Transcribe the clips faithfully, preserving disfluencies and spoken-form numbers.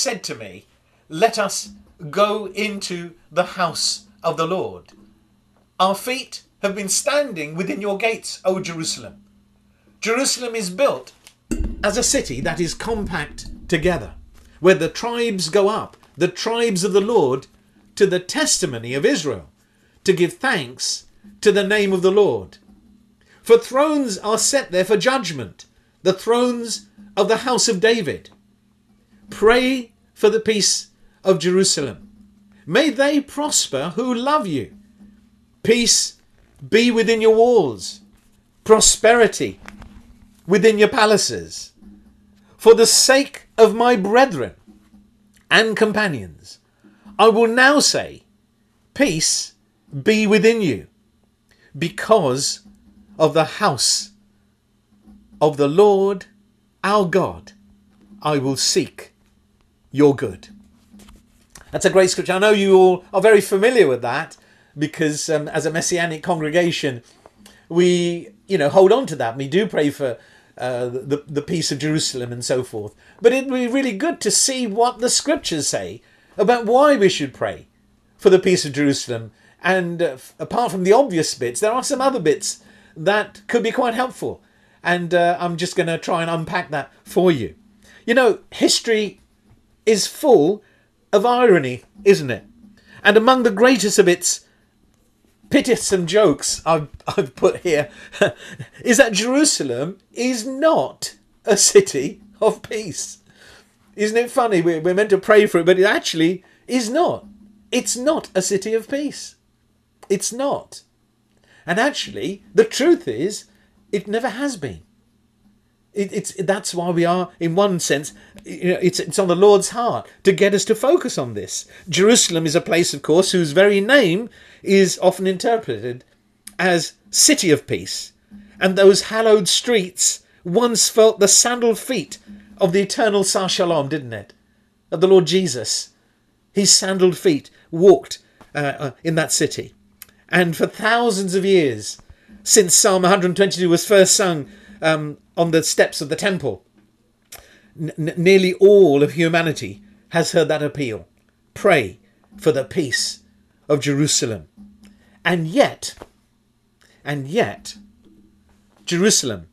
said to me, let us go into the house of the Lord. Our feet have been standing within your gates, O Jerusalem. Jerusalem is built as a city that is compact together, where the tribes go up, the tribes of the Lord, to the testimony of Israel, to give thanks to the name of the Lord. For thrones are set there for judgment, the thrones of the house of David. Pray for the peace of Jerusalem. May they prosper who love you. Peace be within your walls, prosperity within your palaces. For the sake of my brethren and companions, I will now say, peace be within you, because of the house of the Lord our God, I will seek your good. That's a great scripture. I know you all are very familiar with that, because um, as a Messianic congregation, we, you know, hold on to that. We do pray for uh, the, the peace of Jerusalem and so forth. But it would be really good to see what the scriptures say about why we should pray for the peace of Jerusalem. And uh, apart from the obvious bits, there are some other bits that could be quite helpful. And uh, I'm just going to try and unpack that for you. You know, history is full of irony, isn't it? And among the greatest of its pittisome jokes I've, I've put here is that Jerusalem is not a city of peace. Isn't it funny? We're, we're meant to pray for it, but it actually is not. It's not a city of peace. It's not. And actually, the truth is, it never has been. It, it's that's why we are, in one sense, you know, it's it's on the Lord's heart to get us to focus on this. Jerusalem is a place, of course, whose very name is often interpreted as City of Peace, and those hallowed streets once felt the sandaled feet of the eternal Sar Shalom, didn't it? Of the Lord Jesus, his sandaled feet walked uh, uh, in that city, and for thousands of years, since Psalm one hundred twenty-two was first sung um, on the steps of the temple, N- nearly all of humanity has heard that appeal. Pray for the peace of Jerusalem. And yet, and yet, Jerusalem,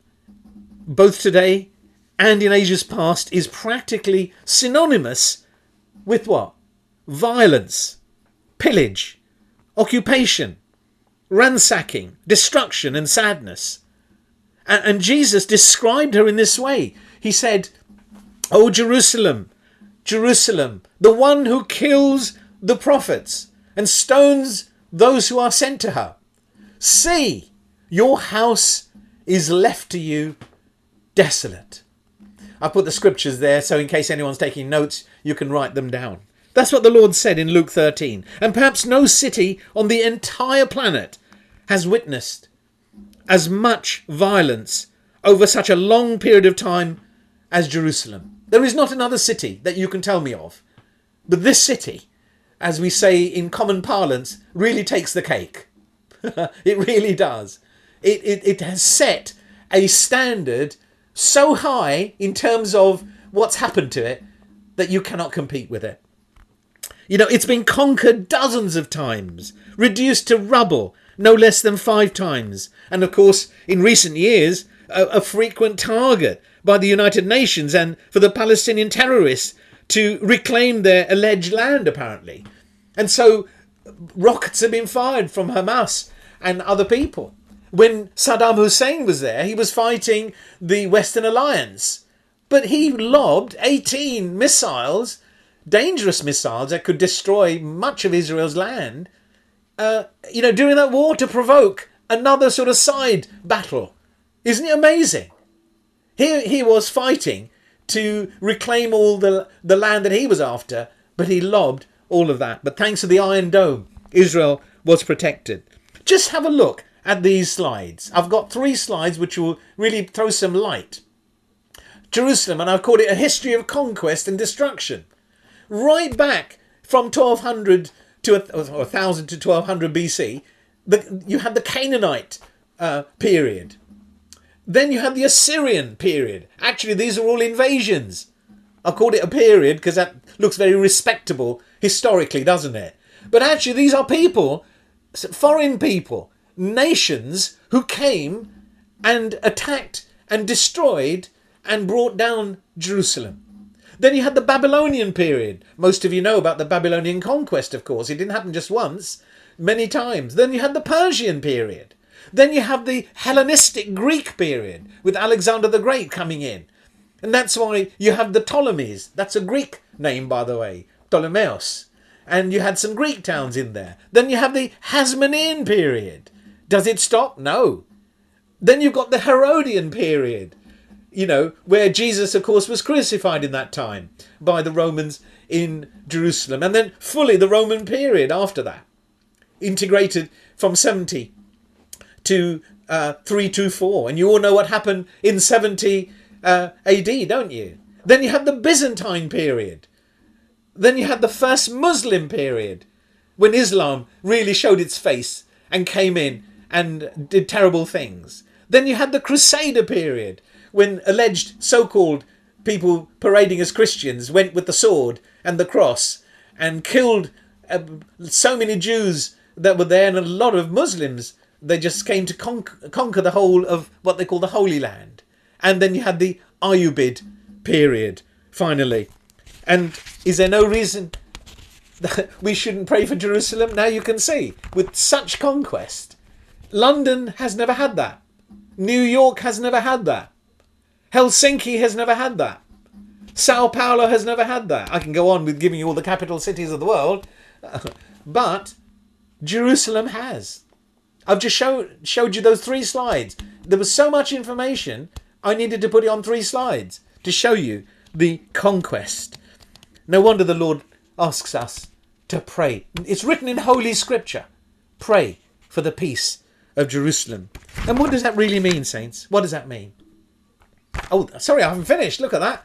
both today and in ages past, is practically synonymous with what? Violence, pillage, occupation, ransacking, destruction and sadness. And, and Jesus described her in this way. He said, "O Jerusalem, Jerusalem, the one who kills the prophets and stones those who are sent to her. See, your house is left to you desolate." I put the scriptures there, so in case anyone's taking notes, you can write them down. That's what the Lord said in Luke thirteen. And perhaps no city on the entire planet has witnessed as much violence over such a long period of time as Jerusalem. There is not another city that you can tell me of. But this city, as we say in common parlance, really takes the cake. It really does. It, it, it has set a standard so high in terms of what's happened to it that you cannot compete with it. You know, it's been conquered dozens of times, reduced to rubble no less than five times. And of course, in recent years, a, a frequent target by the United Nations and for the Palestinian terrorists to reclaim their alleged land, apparently. And so rockets have been fired from Hamas and other people. When Saddam Hussein was there, he was fighting the Western Alliance. But he lobbed eighteen missiles, dangerous missiles that could destroy much of Israel's land, uh, you know, during that war to provoke another sort of side battle. Isn't it amazing? Here he was fighting to reclaim all the, the land that he was after, but he lobbed all of that. But thanks to the Iron Dome, Israel was protected. Just have a look at these slides. I've got three slides which will really throw some light. Jerusalem, and I've called it a history of conquest and destruction. Right back from twelve hundred to a, or one thousand to twelve hundred B C, the, you had the Canaanite uh, period. Then you had the Assyrian period. Actually, these are all invasions I called it a period because that looks very respectable historically, doesn't it? But actually these are people, foreign people, nations who came and attacked and destroyed and brought down Jerusalem. Then you had the Babylonian period. Most of you know about the Babylonian conquest, of course. It didn't happen just once, many times. Then you had the Persian period. Then you have the Hellenistic Greek period with Alexander the Great coming in. And that's why you have the Ptolemies. That's a Greek name, by the way, Ptolemeos. And you had some Greek towns in there. Then you have the Hasmonean period. Does it stop? No. Then you've got the Herodian period, you know, where Jesus, of course, was crucified in that time by the Romans in Jerusalem. And then fully the Roman period after that, integrated from seventy to uh, three twenty-four. And you all know what happened in seventy uh, A D, don't you? Then you had the Byzantine period. Then you had the first Muslim period, when Islam really showed its face and came in and did terrible things. Then you had the Crusader period, when alleged so-called people parading as Christians went with the sword and the cross and killed uh, so many Jews that were there, and a lot of Muslims. They just came to con conquer the whole of what they call the Holy Land. And then you had the Ayyubid period, finally. And is there no reason that we shouldn't pray for Jerusalem? Now you can see, with such conquest, London has never had that. New York has never had that. Helsinki has never had that. Sao Paulo has never had that. I can go on with giving you all the capital cities of the world. But Jerusalem has. I've just show, showed you those three slides. There was so much information, I needed to put it on three slides to show you the conquest. No wonder the Lord asks us to pray. It's written in Holy Scripture. Pray for the peace of Jerusalem. And what does that really mean, saints? What does that mean? Oh, sorry, I haven't finished. Look at that.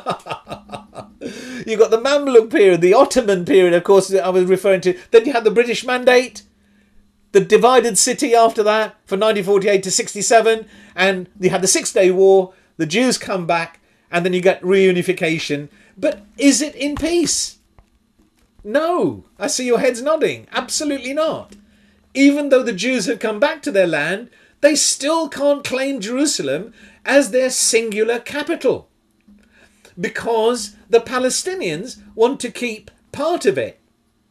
You've got the Mamluk period, the Ottoman period, of course, I was referring to. Then you had the British Mandate, the divided city after that, from nineteen forty-eight to sixty-seven. And you had the Six-Day War, the Jews come back, and then you get reunification. But is it in peace? No. I see your heads nodding. Absolutely not. Even though the Jews have come back to their land, they still can't claim Jerusalem as their singular capital, because the Palestinians want to keep part of it.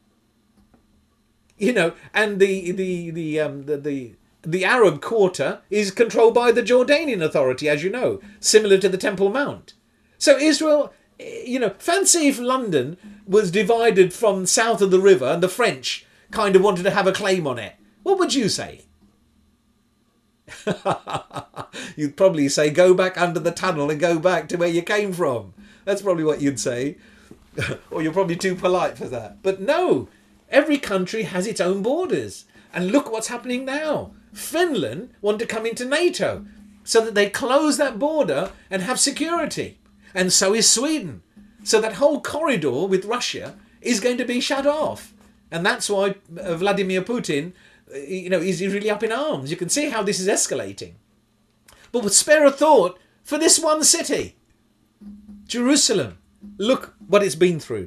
You know, and the the the um the the, the Arab quarter is controlled by the Jordanian Authority, as you know, similar to the Temple Mount. So Israel, you know, fancy if London was divided from south of the river and the French kind of wanted to have a claim on it. What would you say? You'd probably say, go back under the tunnel and go back to where you came from. That's probably what you'd say. Or you're probably too polite for that. But no, every country has its own borders. And look what's happening now. Finland want to come into NATO so that they close that border and have security. And so is Sweden. So that whole corridor with Russia is going to be shut off. And that's why Vladimir Putin, you know, is really up in arms. You can see how this is escalating. But with spare a thought for this one city, Jerusalem. Look what it's been through.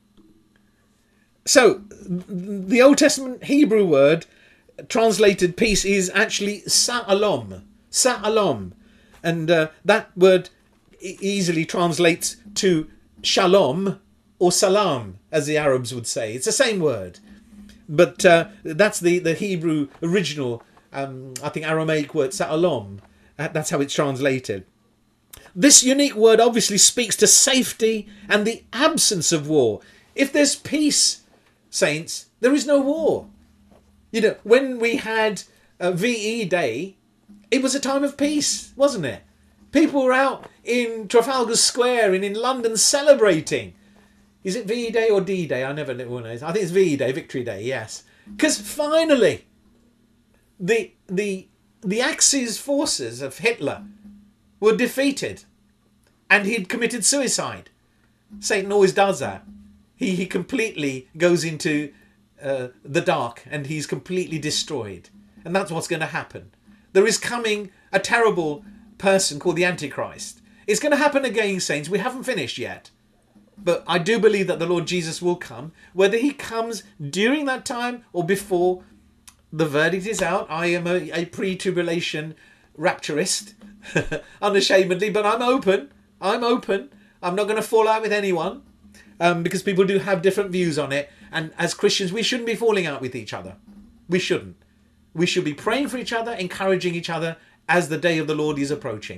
So the Old Testament Hebrew word translated peace is actually sa'alom. Sa'alom. And uh, that word easily translates to shalom or salam, as the Arabs would say. It's the same word. But uh, that's the, the Hebrew original, um, I think, Aramaic word, sa'alom. That's how it's translated. This unique word obviously speaks to safety and the absence of war. If there's peace, saints, there is no war. You know, when we had uh, V E Day, it was a time of peace, wasn't it? People were out in Trafalgar Square and in London celebrating. Is it V E Day or D Day? I never know. I think it's V E Day, Victory Day, yes. Because finally, the, the, the Axis forces of Hitler were defeated and he'd committed suicide. Satan always does that. He, he completely goes into uh, the dark and he's completely destroyed. And that's what's going to happen. There is coming a terrible person called the Antichrist. It's going to happen again, saints. We haven't finished yet. But I do believe that the Lord Jesus will come. Whether he comes during that time or before, the verdict is out. I am a, a pre-tribulation rapturist, unashamedly, but I'm open. I'm open. I'm not going to fall out with anyone, um, because people do have different views on it. And as Christians, we shouldn't be falling out with each other. We shouldn't. We should be praying for each other, encouraging each other as the day of the Lord is approaching.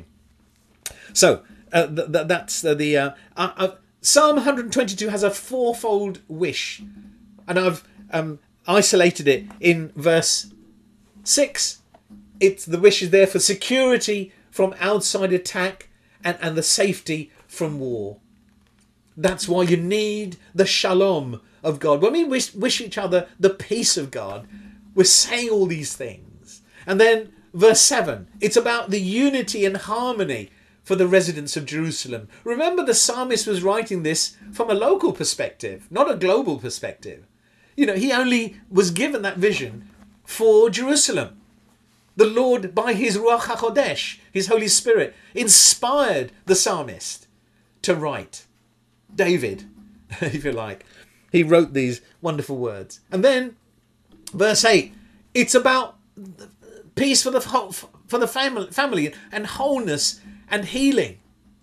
So uh, th- th- that's uh, the uh, uh, uh, Psalm one twenty-two has a fourfold wish, and I've um, isolated it in verse six. It's the wish is there for security from outside attack and, and the safety from war. That's why you need the shalom of God. When we wish, wish each other the peace of God, we're saying all these things. And then verse seven, it's about the unity and harmony for the residents of Jerusalem. Remember, the psalmist was writing this from a local perspective, not a global perspective. You know, he only was given that vision for Jerusalem. The Lord, by his Ruach HaKodesh, his Holy Spirit, inspired the psalmist to write. David, if you like. He wrote these wonderful words. And then, verse eight, it's about peace for the for the family, family and wholeness and healing.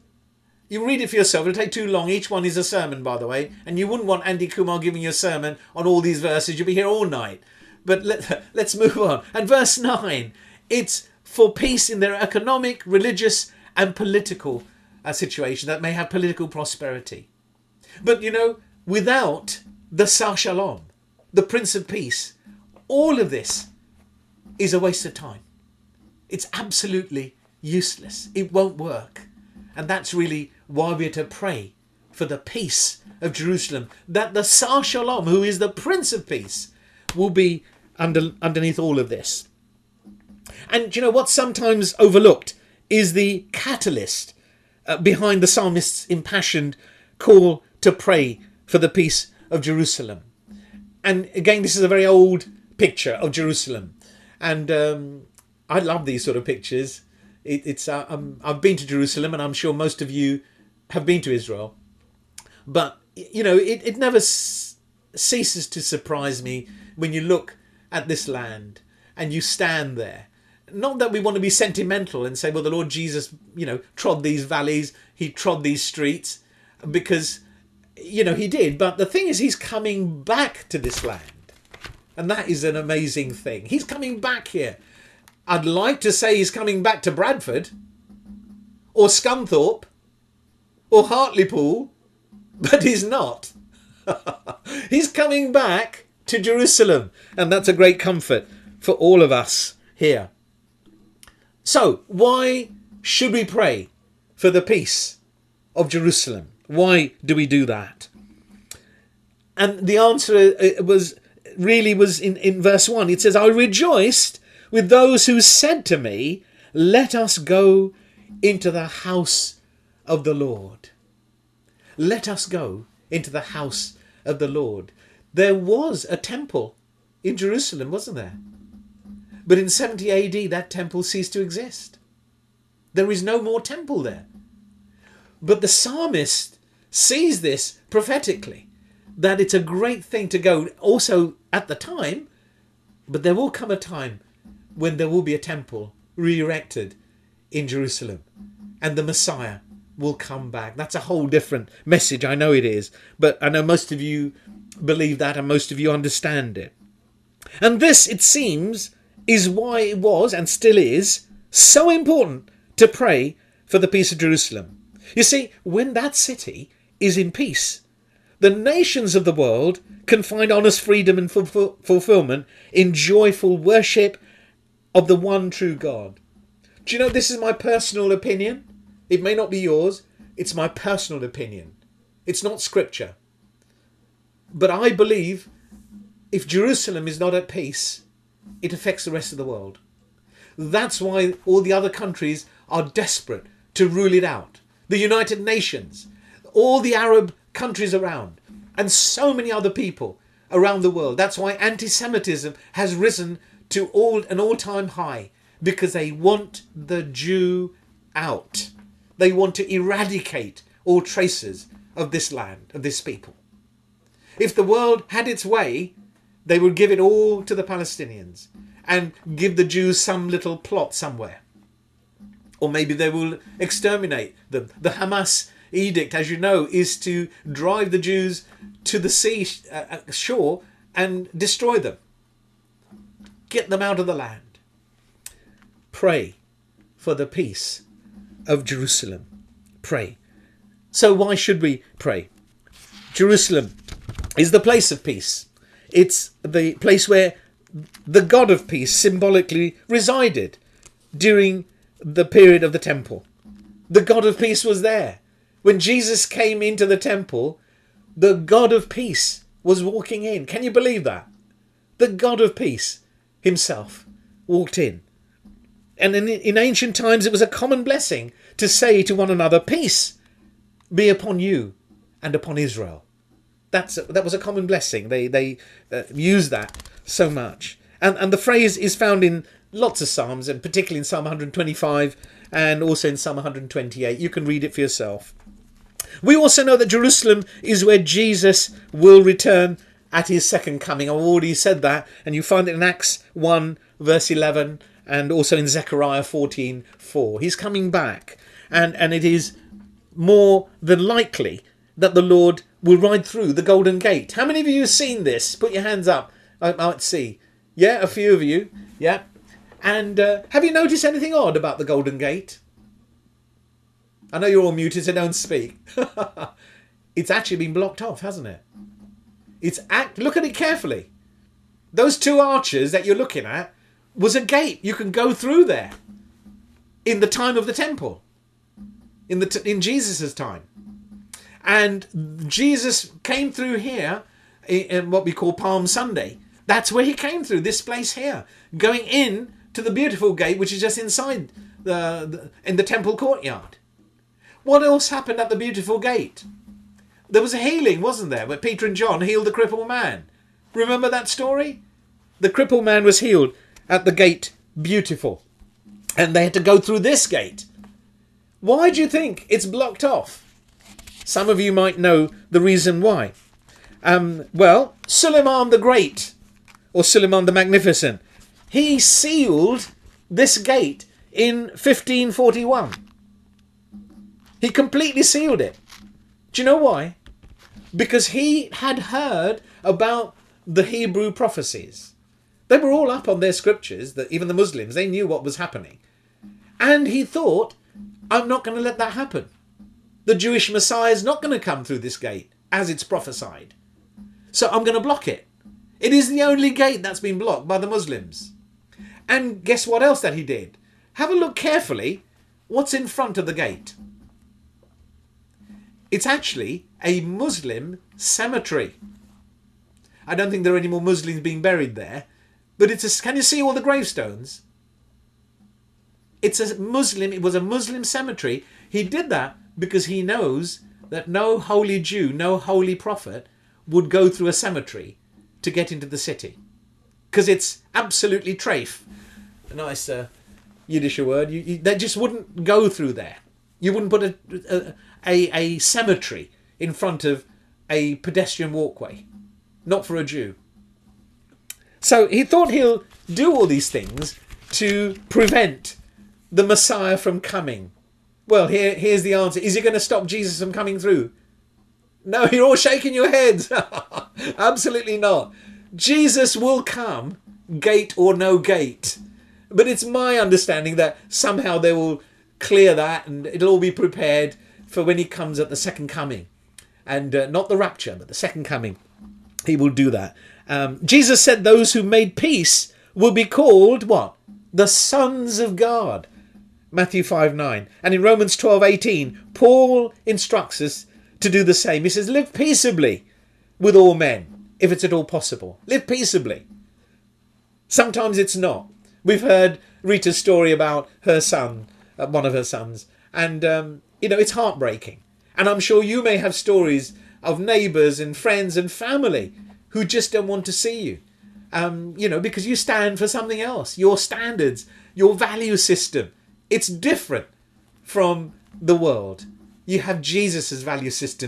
You read it for yourself. It'll take too long. Each one is a sermon, by the way. And you wouldn't want Andy Kumar giving you a sermon on all these verses. You'll be here all night. But let, let's move on. And verse nine, it's for peace in their economic, religious and political uh, situation that may have political prosperity. But, you know, without the Sar Shalom, the Prince of Peace, all of this is a waste of time. It's absolutely useless. It won't work. And that's really why we're to pray for the peace of Jerusalem, that the Sar Shalom, who is the Prince of Peace, will be under, underneath all of this. And you know what's sometimes overlooked is the catalyst uh, behind the psalmist's impassioned call to pray for the peace of Jerusalem. And again, this is a very old picture of Jerusalem. And um, I love these sort of pictures. It, it's uh, um, I've been to Jerusalem, and I'm sure most of you have been to Israel. But, you know, it, it never s- ceases to surprise me when you look at this land and you stand there. Not that we want to be sentimental and say, well, the Lord Jesus, you know, trod these valleys, he trod these streets, because, you know, he did. But the thing is, he's coming back to this land. And that is an amazing thing. He's coming back here. I'd like to say he's coming back to Bradford or Scunthorpe or Hartlepool, but he's not. He's coming back to Jerusalem, and that's a great comfort for all of us here. So, why should we pray for the peace of Jerusalem? Why do we do that? And the answer was really was in, in verse one. It says, I rejoiced with those who said to me, let us go into the house of the Lord. Let us go into the house of the Lord. There was a temple in Jerusalem, wasn't there? But in seventy A D, that temple ceased to exist. There is no more temple there. But the psalmist sees this prophetically, that it's a great thing to go also at the time, but there will come a time when there will be a temple re-erected in Jerusalem and the Messiah will come back. That's a whole different message. I know it is, but I know most of you believe that and most of you understand it. And this, it seems, is why it was and still is so important to pray for the peace of Jerusalem. You see, when that city is in peace, the nations of the world can find honest freedom and fulfill- fulfillment in joyful worship of the one true God. Do you know, this is my personal opinion. It may not be yours. It's my personal opinion. It's not scripture. But I believe if Jerusalem is not at peace, it affects the rest of the world. That's why all the other countries are desperate to rule it out. The United Nations, all the Arab countries around, and so many other people around the world. That's why anti-Semitism has risen to all an all-time high, because they want the Jew out. They want to eradicate all traces of this land, of this people. If the world had its way, they would give it all to the Palestinians and give the Jews some little plot somewhere. Or maybe they will exterminate them. The Hamas edict, as you know, is to drive the Jews to the sea uh, shore and destroy them. Get them out of the land. Pray for the peace of Jerusalem. Pray. So why should we pray? Jerusalem is the place of peace. It's the place where the God of peace symbolically resided during the period of the temple. The God of peace was there. When Jesus came into the temple, the God of peace was walking in. Can you believe that? The God of peace himself walked in. And in, in ancient times, it was a common blessing to say to one another, peace be upon you and upon Israel. That's a, that was a common blessing. They they uh, used that so much. And, and the phrase is found in lots of Psalms, and particularly in Psalm one twenty-five and also in Psalm one twenty-eight. You can read it for yourself. We also know that Jerusalem is where Jesus will return at his second coming. I've already said that, and you find it in Acts one verse eleven and also in Zechariah fourteen four. He's coming back, and, and it is more than likely that the Lord will ride through the Golden Gate. How many of you have seen this? Put your hands up. I might see. Yeah, a few of you. Yeah. And uh, have you noticed anything odd about the Golden Gate? I know you're all muted, so don't speak. It's actually been blocked off, hasn't it? It's act. Look at it carefully. Those two arches that you're looking at was a gate. You can go through there in the time of the temple, in the t- in Jesus's time. And Jesus came through here in, in what we call Palm Sunday. That's where he came through, this place here, going in to the beautiful gate, which is just inside the, the in the temple courtyard. What else happened at the beautiful gate? There was a healing, wasn't there, where Peter and John healed the crippled man. Remember that story? The crippled man was healed at the gate beautiful. And they had to go through this gate. Why do you think it's blocked off? Some of you might know the reason why. Um, well, Suleiman the Great, or Suleiman the Magnificent, he sealed this gate in fifteen forty-one. He completely sealed it. Do you know why? Because he had heard about the Hebrew prophecies. They were all up on their scriptures, that even the Muslims, they knew what was happening. And he thought, I'm not going to let that happen. The Jewish Messiah is not going to come through this gate, as it's prophesied. So I'm going to block it. It is the only gate that's been blocked by the Muslims. And guess what else that he did? Have a look carefully. What's in front of the gate? It's actually a Muslim cemetery. I don't think there are any more Muslims being buried there. But it's a, can you see all the gravestones? It's a Muslim, it was a Muslim cemetery. He did that because he knows that no holy Jew, no holy prophet would go through a cemetery to get into the city. Because it's absolutely treif. A nice uh, Yiddish word. You, you, they just wouldn't go through there. You wouldn't put a, a, a, a cemetery in front of a pedestrian walkway. Not for a Jew. So he thought he'll do all these things to prevent the Messiah from coming. Well, here, here's the answer. Is he going to stop Jesus from coming through? No, you're all shaking your heads. Absolutely not. Jesus will come, gate or no gate. But it's my understanding that somehow they will clear that and it'll all be prepared for when he comes at the second coming. And uh, not the rapture, but the second coming. He will do that. Um, Jesus said those who made peace will be called, what? The sons of God. Matthew five nine. And in Romans twelve eighteen, Paul instructs us to do the same. He says, live peaceably with all men, if it's at all possible. Live peaceably. Sometimes it's not. We've heard Rita's story about her son, uh, one of her sons. And, um, you know, it's heartbreaking. And I'm sure you may have stories of neighbours and friends and family who just don't want to see you. Um, you know, because you stand for something else. Your standards, your value system. It's different from the world. You have Jesus's value systems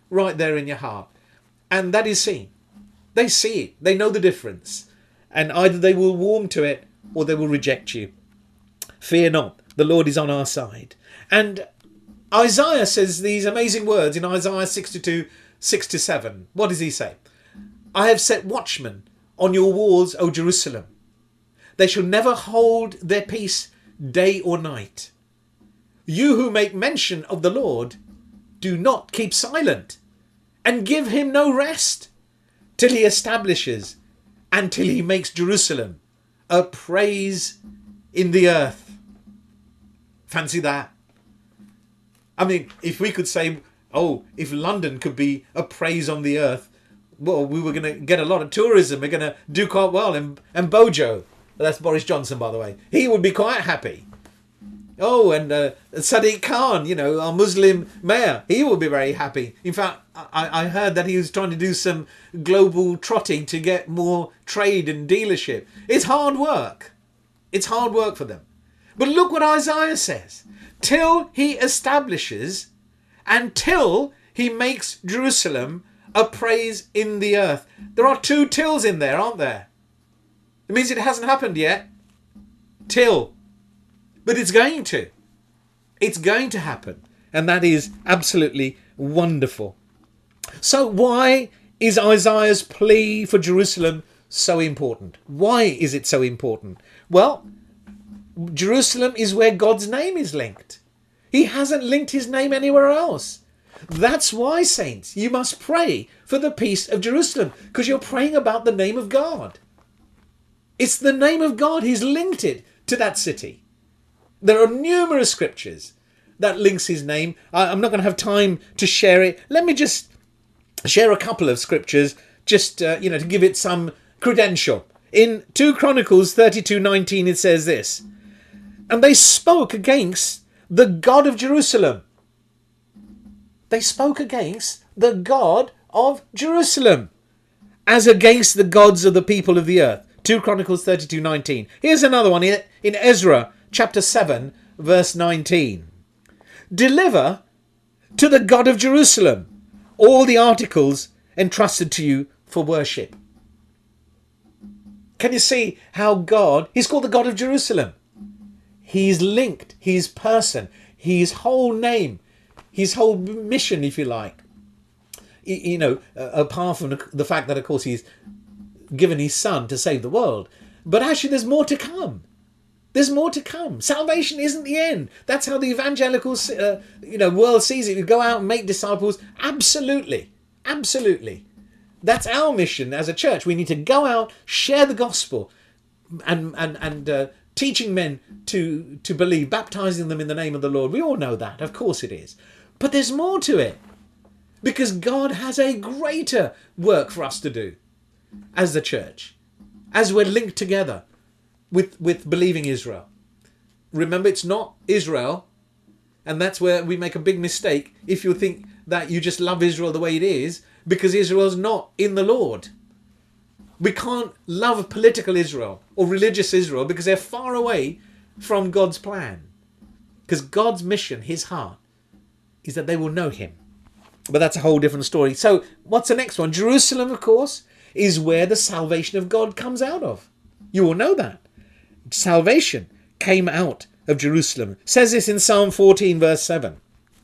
right there in your heart. And that is seen. They see it. They know the difference. And either they will warm to it or they will reject you. Fear not, the Lord is on our side. And Isaiah says these amazing words in Isaiah sixty-two, six to seven. What does he say? I have set watchmen on your walls, O Jerusalem. They shall never hold their peace day or night. You who make mention of the Lord, do not keep silent, and give him no rest, till he establishes and till he makes Jerusalem a praise in the earth. Fancy that. I mean, if we could say, oh, if London could be a praise on the earth, well, we were going to get a lot of tourism. We're going to do quite well. And, and Bojo, that's Boris Johnson, by the way, he would be quite happy. Oh, and uh, Sadiq Khan, you know, our Muslim mayor, he will be very happy. In fact, I, I heard that he was trying to do some global trotting to get more trade and dealership. It's hard work. It's hard work for them. But look what Isaiah says. Till he establishes and till he makes Jerusalem a praise in the earth. There are two tills in there, aren't there? It means it hasn't happened yet. Till. But it's going to. It's going to happen. And that is absolutely wonderful. So why is Isaiah's plea for Jerusalem so important? Why is it so important? Well, Jerusalem is where God's name is linked. He hasn't linked his name anywhere else. That's why, saints, you must pray for the peace of Jerusalem, because you're praying about the name of God. It's the name of God. He's linked it to that city. There are numerous scriptures that links his name. I'm not going to have time to share it. Let me just share a couple of scriptures, just uh, you know, to give it some credential. In Second Chronicles thirty-two nineteen, it says this: and they spoke against the God of Jerusalem. They spoke against the God of Jerusalem as against the gods of the people of the earth. Second Chronicles thirty-two nineteen. Here's another one in Ezra chapter seven verse nineteen. Deliver to the God of Jerusalem all the articles entrusted to you for worship. Can you see how God, he's called the God of Jerusalem. He's linked, his person, his whole name, his whole mission, if you like. You know, apart from the fact that, of course, he's given his son to save the world. But actually, there's more to come. There's more to come. Salvation isn't the end. That's how the evangelical uh, you know, world sees it. You go out and make disciples. Absolutely. Absolutely. That's our mission as a church. We need to go out, share the gospel, and and and uh, teaching men to to believe, baptizing them in the name of the Lord. We all know that. Of course it is. But there's more to it, because God has a greater work for us to do as the church, as we're linked together with with believing Israel. Remember, it's not Israel, and that's where we make a big mistake if you think that you just love Israel the way it is, because Israel's not in the Lord. We can't love political Israel or religious Israel because they're far away from God's plan. Because God's mission, his heart, is that they will know him. But that's a whole different story. So what's the next one? Jerusalem, of course, is where the salvation of God comes out of. You all know that. Salvation came out of Jerusalem. It says this in Psalm fourteen verse seven.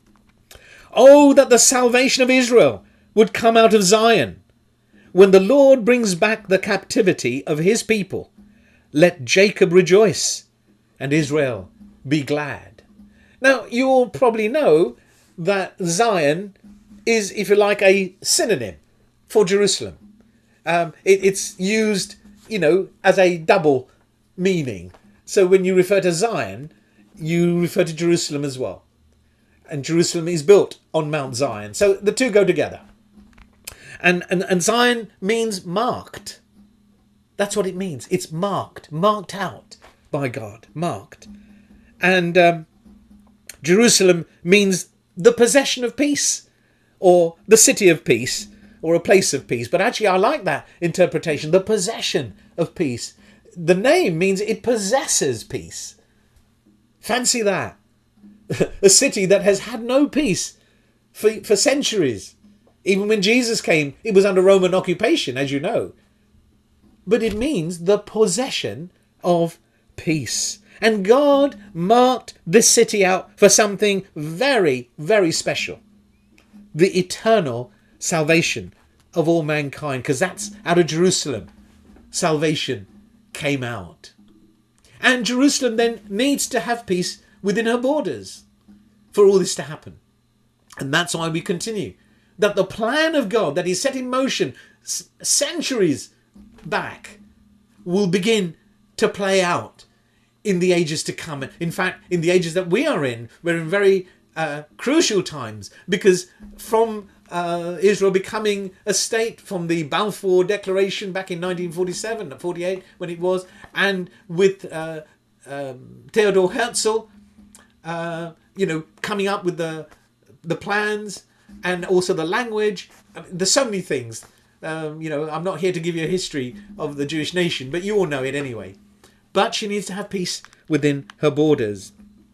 Oh, that the salvation of Israel would come out of Zion. When the Lord brings back the captivity of his people, let Jacob rejoice and Israel be glad. Now, you all probably know that Zion is, if you like, a synonym for Jerusalem. Um, it, it's used, you know, as a double meaning. So when you refer to Zion, you refer to Jerusalem as well. And Jerusalem is built on Mount Zion. So the two go together. And, and, and Zion means marked. That's what it means. It's marked, marked out by God, marked. And um, Jerusalem means the possession of peace, or the city of peace, or a place of peace. But actually, I like that interpretation, the possession of peace. The name means it possesses peace. Fancy that. A city that has had no peace for, for centuries. Even when Jesus came, it was under Roman occupation, as you know. But it means the possession of peace. And God marked this city out for something very, very special. The eternal salvation of all mankind. Because that's out of Jerusalem. Salvation came out. And Jerusalem then needs to have peace within her borders for all this to happen. And that's why we continue. That the plan of God that He set in motion c- centuries back will begin to play out in the ages to come. In fact, in the ages that we are in, we're in very uh, crucial times, because from uh, Israel becoming a state, from the Balfour Declaration back in nineteen forty-seven, forty-eight when it was, and with uh, um, Theodor Herzl, uh, you know, coming up with the the plans and also the language. I mean, there's so many things. Um, you know, I'm not here to give you a history of the Jewish nation, but you all know it anyway. But she needs to have peace within her borders.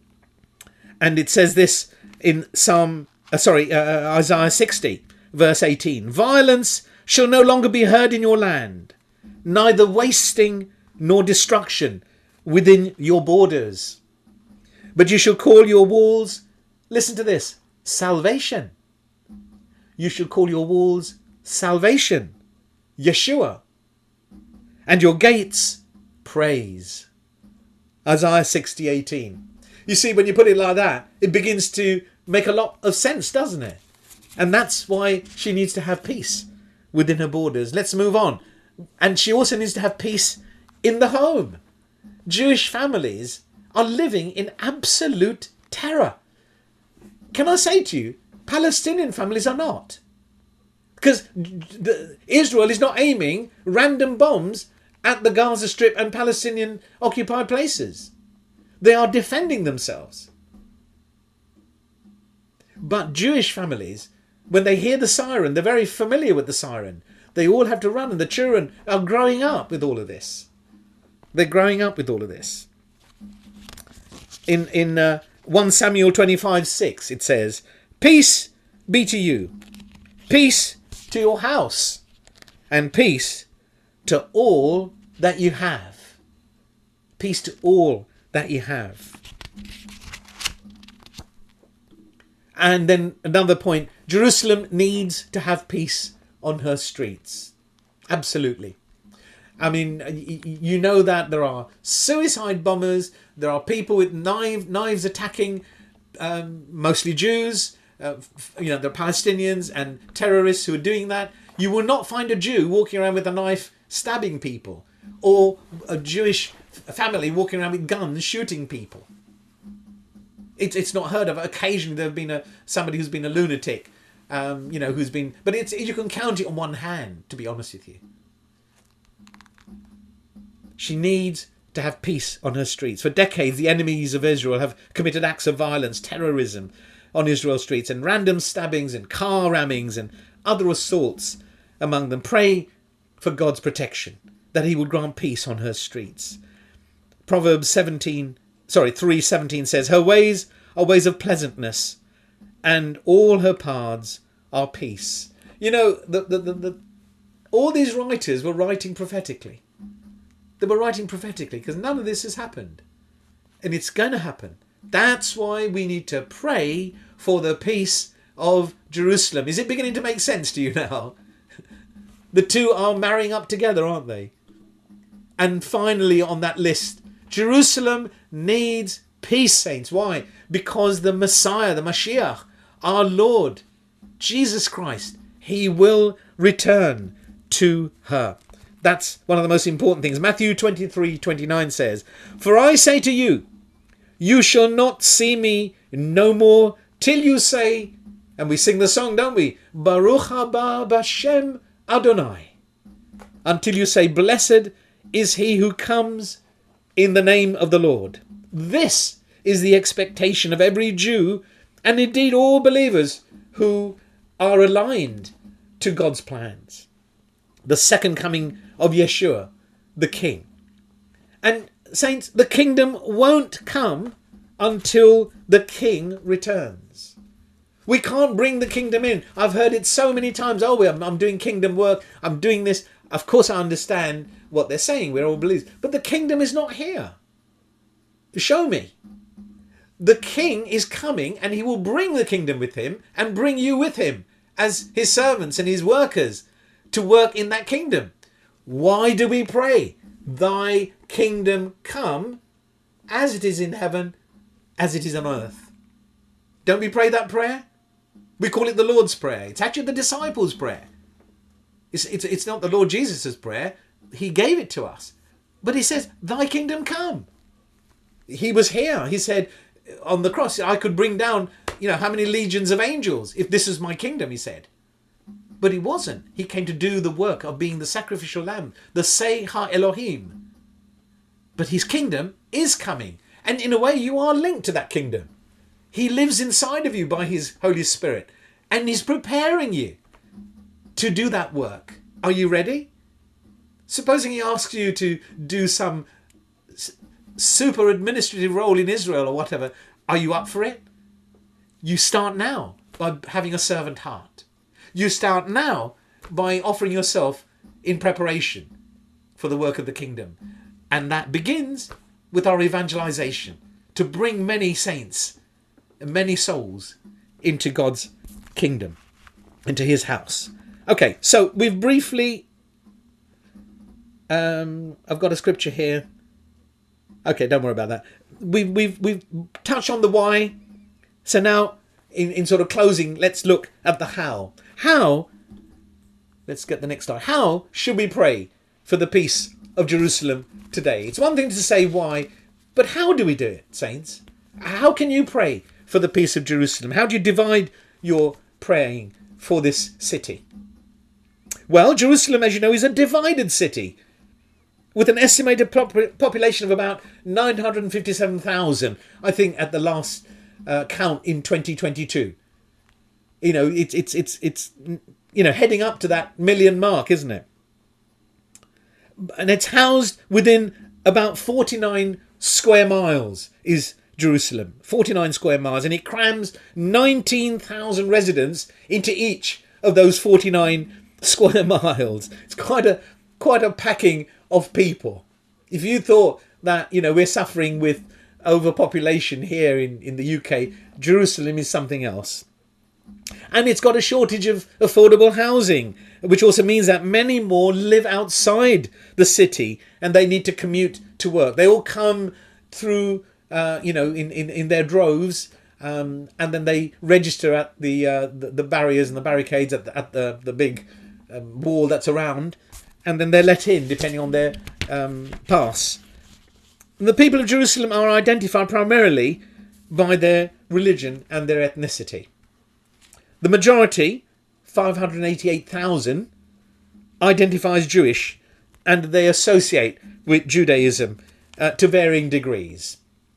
And it says this in Psalm, uh, sorry, uh, Isaiah sixty, verse eighteen. Violence shall no longer be heard in your land, neither wasting nor destruction within your borders. But you shall call your walls, listen to this, salvation. You shall call your walls salvation, Yeshua, and your gates praise. Isaiah sixty, eighteen. You see, when you put it like that, it begins to make a lot of sense, doesn't it? And that's why she needs to have peace within her borders. Let's move on. And she also needs to have peace in the home. Jewish families are living in absolute terror. Can I say to you, Palestinian families are not. Because Israel is not aiming random bombs at the Gaza Strip and Palestinian occupied places. They are defending themselves. But Jewish families, when they hear the siren, they're very familiar with the siren. They all have to run, and the children are growing up with all of this. They're growing up with all of this. In, in uh, First Samuel twenty-five, six, it says, peace be to you, peace to your house, and peace to all that you have. Peace to all that you have. And then another point, Jerusalem needs to have peace on her streets. Absolutely. I mean, you know that there are suicide bombers, there are people with knife, knives attacking um, mostly Jews, uh, you know, the Palestinians and terrorists who are doing that. You will not find a Jew walking around with a knife stabbing people, or a Jewish family walking around with guns shooting people. It's it's not heard of. Occasionally there have been a somebody who's been a lunatic, um, you know, who's been, but it's you can count it on one hand, to be honest with you. She needs to have peace on her streets. For decades, the enemies of Israel have committed acts of violence, terrorism on Israel's streets, and random stabbings and car rammings and other assaults among them. Pray for God's protection, that He would grant peace on her streets. Proverbs seventeen, sorry, three seventeen says, her ways are ways of pleasantness, and all her paths are peace. You know, the, the, the, the, all these writers were writing prophetically. They were writing prophetically because none of this has happened. And it's going to happen. That's why we need to pray for the peace of Jerusalem. Is it beginning to make sense to you now? The two are marrying up together, aren't they? And finally on that list, Jerusalem needs peace, saints. Why? Because the Messiah, the Mashiach, our Lord, Jesus Christ, He will return to her. That's one of the most important things. Matthew twenty-three twenty-nine says, for I say to you, you shall not see me no more till you say, and we sing the song, don't we? Baruch haba b'Shem Adonai. Until you say, blessed is he who comes in the name of the Lord. This is the expectation of every Jew, and indeed all believers who are aligned to God's plans. The second coming of Yeshua, the King. And saints, the kingdom won't come until the King returns. We can't bring the kingdom in. I've heard it so many times. Oh, I'm, I'm doing kingdom work. I'm doing this. Of course, I understand what they're saying. We're all believers. But the kingdom is not here. Show me. The king is coming, and he will bring the kingdom with him and bring you with him as his servants and his workers to work in that kingdom. Why do we pray? Thy kingdom come, as it is in heaven, as it is on earth. Don't we pray that prayer? We call it the Lord's Prayer. It's actually the disciples' prayer. It's, it's, it's not the Lord Jesus' prayer. He gave it to us. But he says, thy kingdom come. He was here. He said on the cross, I could bring down, you know, how many legions of angels if this is my kingdom, he said. But he wasn't. He came to do the work of being the sacrificial lamb, the Seh Ha-Elohim. But his kingdom is coming. And in a way, you are linked to that kingdom. He lives inside of you by his Holy Spirit. And he's preparing you to do that work. Are you ready? Supposing he asks you to do some super administrative role in Israel or whatever. Are you up for it? You start now by having a servant heart. You start now by offering yourself in preparation for the work of the kingdom. And that begins with our evangelization, to bring many saints and many souls into God's kingdom, into his house. Okay, so we've briefly, um, I've got a scripture here. Okay, don't worry about that. We've, we've, we've touched on the why. So now, in, in sort of closing, let's look at the how. How, let's get the next slide. How should we pray for the peace of Jerusalem today? It's one thing to say why, but how do we do it, saints? How can you pray for the peace of Jerusalem? How do you divide your praying for this city? Well, Jerusalem, as you know, is a divided city with an estimated pop- population of about nine hundred fifty-seven thousand, I think, at the last uh, count in twenty twenty-two. You know, it's it's it's it's you know heading up to that million mark, isn't it? And it's housed within about forty-nine square miles is Jerusalem, forty-nine square miles, and it crams nineteen thousand residents into each of those forty-nine square miles. It's quite a quite a packing of people. If you thought that, you know, we're suffering with overpopulation here in, in the U K, Jerusalem is something else. And it's got a shortage of affordable housing, which also means that many more live outside the city and they need to commute to work. They all come through, uh, you know, in, in, in their droves, um, and then they register at the, uh, the the barriers and the barricades at the, at the, the big um, wall that's around, and then they're let in depending on their um, pass. And the people of Jerusalem are identified primarily by their religion and their ethnicity. The majority, five hundred eighty-eight thousand, identifies Jewish, and they associate with Judaism uh, to varying degrees.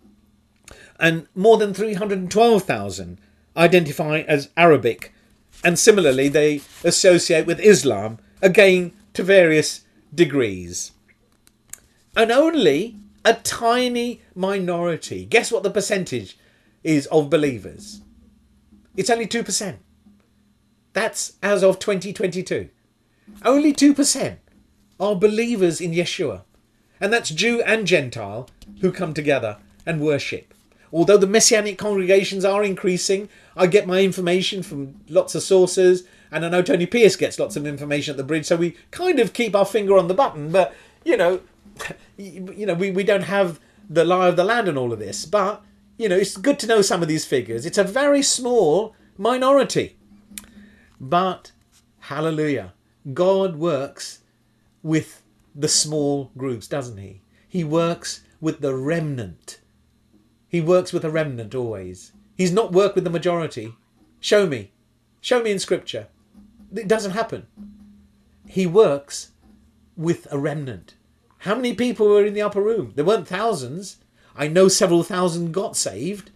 And more than three hundred twelve thousand identify as Arabic, and similarly they associate with Islam, again to various degrees. And only a tiny minority, guess what the percentage is of believers? It's only two percent. That's as of twenty twenty-two. Only two percent are believers in Yeshua. And that's Jew and Gentile who come together and worship. Although the Messianic congregations are increasing, I get my information from lots of sources, and I know Tony Pierce gets lots of information at the Bridge, so we kind of keep our finger on the button. But, you know, you know, we, we don't have the lie of the land and all of this. But, you know, it's good to know some of these figures. It's a very small minority. But, hallelujah, God works with the small groups, doesn't he? He works with the remnant. He works with a remnant always. He's not worked with the majority. Show me. Show me in scripture. It doesn't happen. He works with a remnant. How many people were in the upper room? There weren't thousands. I know several thousand got saved.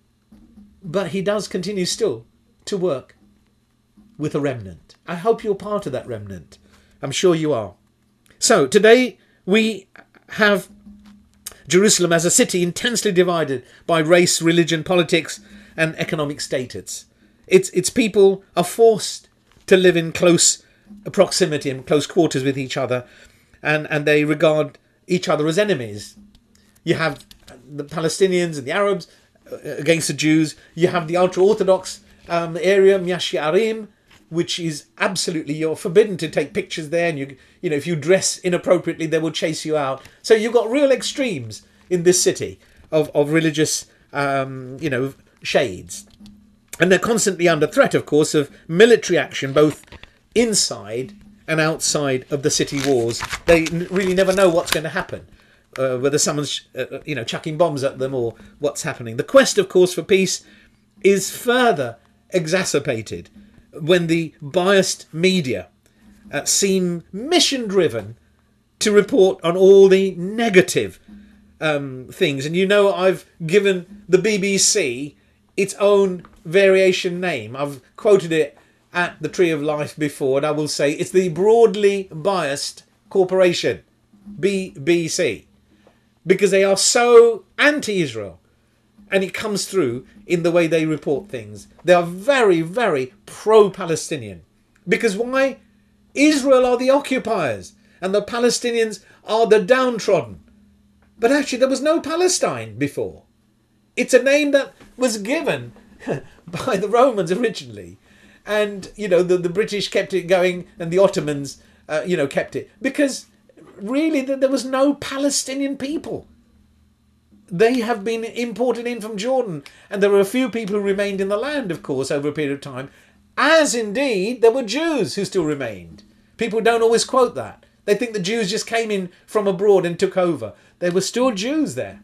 But he does continue still to work with a remnant. I hope you're part of that remnant. I'm sure you are. So today we have Jerusalem as a city intensely divided by race, religion, politics and economic status. It's, it's people are forced to live in close proximity and close quarters with each other, and, and they regard each other as enemies. You have the Palestinians and the Arabs against the Jews. You have the ultra-Orthodox um, area, Miashiarim, which is absolutely, you're forbidden to take pictures there, and you you know, if you dress inappropriately, they will chase you out. So you've got real extremes in this city of, of religious um, you know, shades. And they're constantly under threat, of course, of military action, both inside and outside of the city walls. They really never know what's going to happen, uh, whether someone's uh, you know, chucking bombs at them or what's happening. The quest, of course, for peace is further exacerbated when the biased media uh, seem mission-driven to report on all the negative um, things. And you know, I've given the B B C its own variation name. I've quoted it at the Tree of Life before, and I will say it's the Broadly Biased Corporation, B B C, because they are so anti-Israel, and it comes through in the way they report things. They are very, very pro-Palestinian. Because why? Israel are the occupiers, and the Palestinians are the downtrodden. But actually, there was no Palestine before. It's a name that was given by the Romans originally. And, you know, the, the British kept it going, and the Ottomans, uh, you know, kept it. Because really, there was no Palestinian people. They have been imported in from Jordan. And there were a few people who remained in the land, of course, over a period of time. As indeed, there were Jews who still remained. People don't always quote that. They think the Jews just came in from abroad and took over. There were still Jews there.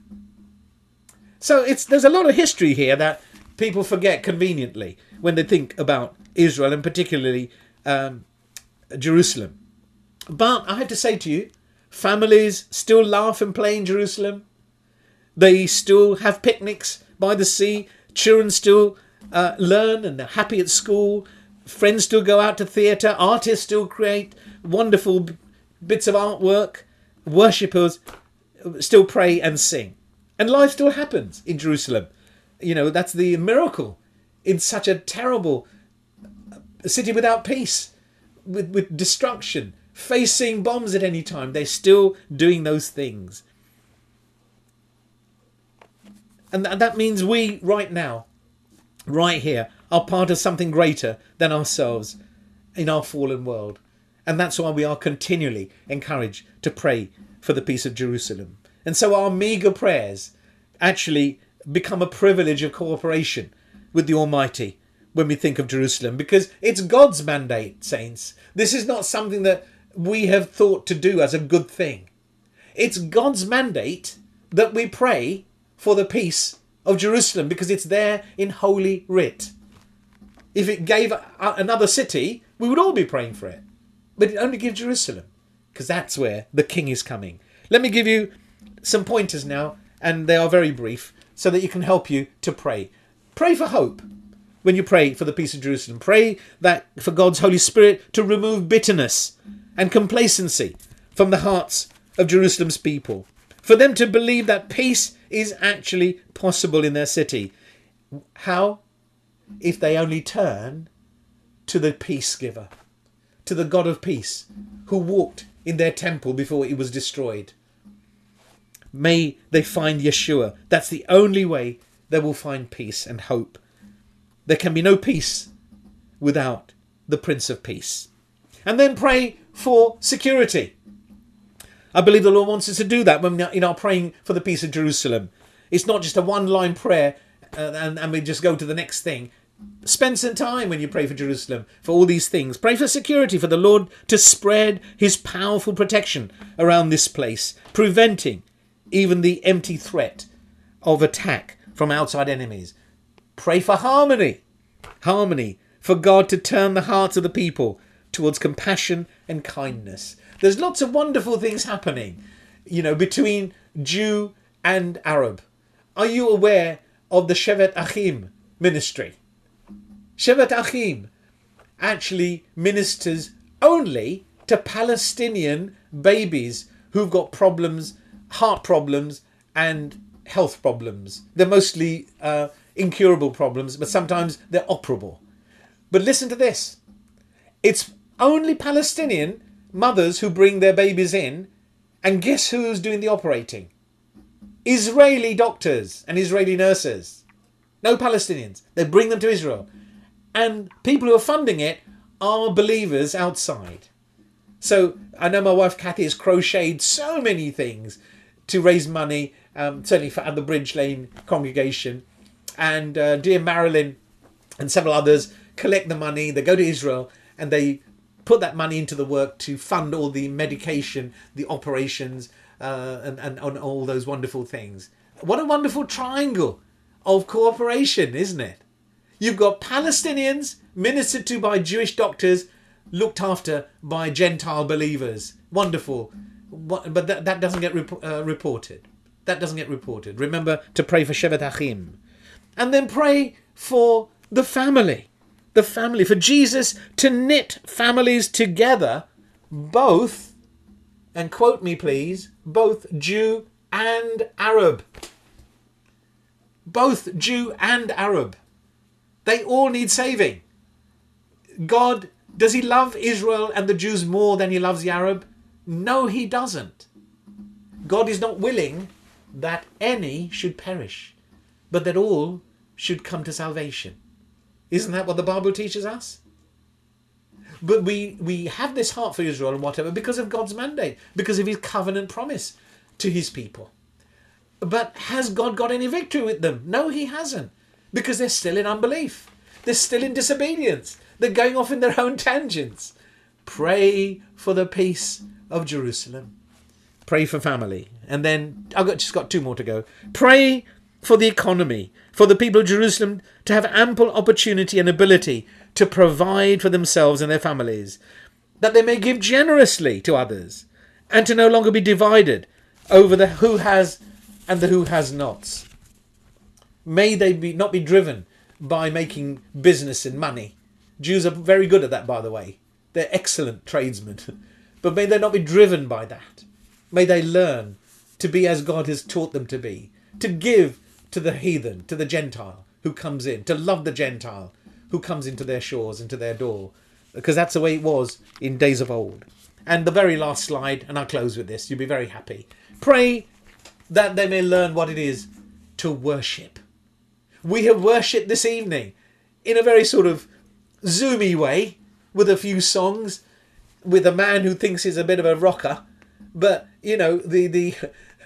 So it's there's a lot of history here that people forget conveniently when they think about Israel, and particularly um, Jerusalem. But I have to say to you, families still laugh and play in Jerusalem. They still have picnics by the sea. Children still uh, learn and they're happy at school. Friends still go out to theatre. Artists still create wonderful b- bits of artwork. Worshippers still pray and sing. And life still happens in Jerusalem. You know, that's the miracle in such a terrible city without peace, with, with destruction, facing bombs at any time. They're still doing those things. And th- that means we, right now, right here, are part of something greater than ourselves in our fallen world. And that's why we are continually encouraged to pray for the peace of Jerusalem. And so our meagre prayers actually become a privilege of cooperation with the Almighty when we think of Jerusalem, because it's God's mandate, saints. This is not something that we have thought to do as a good thing. It's God's mandate that we pray for the peace of Jerusalem, because it's there in Holy Writ. If it gave another city, we would all be praying for it. But it only gives Jerusalem, because that's where the King is coming. Let me give you some pointers now, and they are very brief, so that you can help you to pray. Pray for hope when you pray for the peace of Jerusalem. Pray that for God's Holy Spirit to remove bitterness and complacency from the hearts of Jerusalem's people, for them to believe that peace is actually possible in their city. How? If they only turn to the peace giver, to the God of peace, who walked in their temple before it was destroyed. May they find Yeshua. That's the only way they will find peace and hope. There can be no peace without the Prince of Peace. And then pray for security. I believe the Lord wants us to do that when we are praying for the peace of Jerusalem. It's not just a one-line prayer uh, and, and we just go to the next thing. Spend some time when you pray for Jerusalem, for all these things. Pray for security, for the Lord to spread his powerful protection around this place, preventing even the empty threat of attack from outside enemies. Pray for harmony. Harmony, for God to turn the hearts of the people towards compassion and kindness. There's lots of wonderful things happening, you know, between Jew and Arab. Are you aware of the Shevet Achim ministry? Shevet Achim actually ministers only to Palestinian babies who've got problems, heart problems and health problems. They're mostly uh, incurable problems, but sometimes they're operable. But listen to this. It's only Palestinian mothers who bring their babies in. And guess who's doing the operating? Israeli doctors and Israeli nurses. No Palestinians. They bring them to Israel. And people who are funding it are believers outside. So I know my wife Kathy has crocheted so many things to raise money, um, certainly for the Bridge Lane congregation. And uh, dear Marilyn and several others collect the money. They go to Israel and they put that money into the work to fund all the medication, the operations, uh, and, and, and all those wonderful things. What a wonderful triangle of cooperation, isn't it? You've got Palestinians ministered to by Jewish doctors, looked after by Gentile believers. Wonderful. But that, that doesn't get rep- uh, reported. That doesn't get reported. Remember to pray for Shevet Achim. And then pray for the family. The family. For Jesus to knit families together, both, and quote me please, both Jew and Arab. Both Jew and Arab. They all need saving. God, does he love Israel and the Jews more than he loves the Arab? No, he doesn't. God is not willing that any should perish, but that all should come to salvation. Isn't that what the Bible teaches us? But we, we have this heart for Israel and whatever because of God's mandate, because of his covenant promise to his people. But has God got any victory with them? No, he hasn't. Because they're still in unbelief. They're still in disobedience. They're going off in their own tangents. Pray for the peace of Jerusalem. Pray for family. And then I've got, just got two more to go. Pray for the economy, for the people of Jerusalem to have ample opportunity and ability to provide for themselves and their families, that they may give generously to others, and to no longer be divided over the who has and the who has nots. May they be not be driven by making business and money. Jews are very good at that, by the way. They're excellent tradesmen. But may they not be driven by that. May they learn to be as God has taught them to be. To give to the heathen, to the Gentile who comes in. To love the Gentile who comes into their shores, into their door. Because that's the way it was in days of old. And the very last slide, and I'll close with this. You'll be very happy. Pray that they may learn what it is to worship. We have worshipped this evening in a very sort of zoomy way with a few songs, with a man who thinks he's a bit of a rocker. But, you know, the, the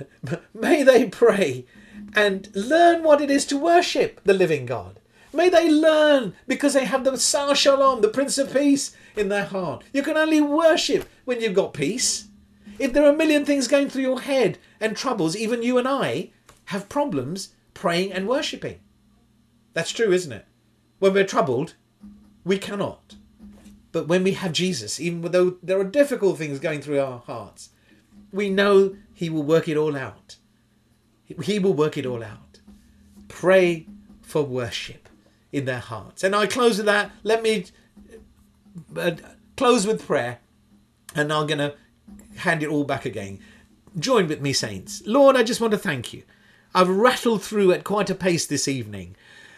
may they pray and learn what it is to worship the living God. May they learn because they have the Sar Shalom, the Prince of Peace, in their heart. You can only worship when you've got peace. If there are a million things going through your head and troubles, even you and I have problems praying and worshipping. That's true, isn't it? When we're troubled, we cannot. But when we have Jesus, even though there are difficult things going through our hearts, we know he will work it all out. He will work it all out. Pray for worship in their hearts. And I close with that. Let me uh, close with prayer. And I'm going to hand it all back again. Join with me, saints. Lord, I just want to thank you. I've rattled through at quite a pace this evening.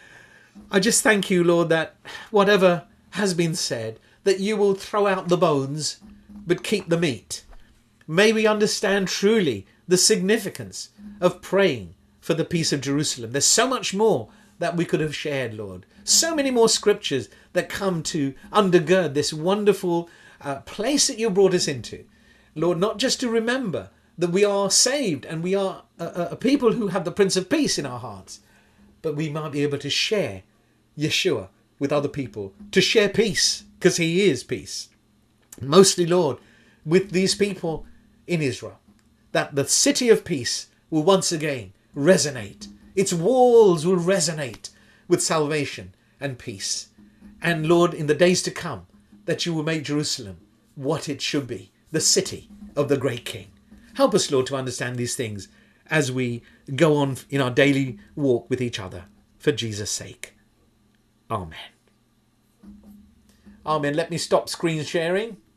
I just thank you, Lord, that whatever has been said, that you will throw out the bones, but keep the meat. May we understand truly the significance of praying for the peace of Jerusalem. There's so much more that we could have shared, Lord. So many more scriptures that come to undergird this wonderful uh, place that you brought us into. Lord, not just to remember that we are saved and we are a, a people who have the Prince of Peace in our hearts, but we might be able to share Yeshua with other people, to share peace, because he is peace. Mostly, Lord, with these people in Israel, that the city of peace will once again resonate. Its walls will resonate with salvation and peace. And Lord, in the days to come, that you will make Jerusalem what it should be, the city of the great King. Help us, Lord, to understand these things as we go on in our daily walk with each other, for Jesus' sake. Amen. Amen. Let me stop screen sharing.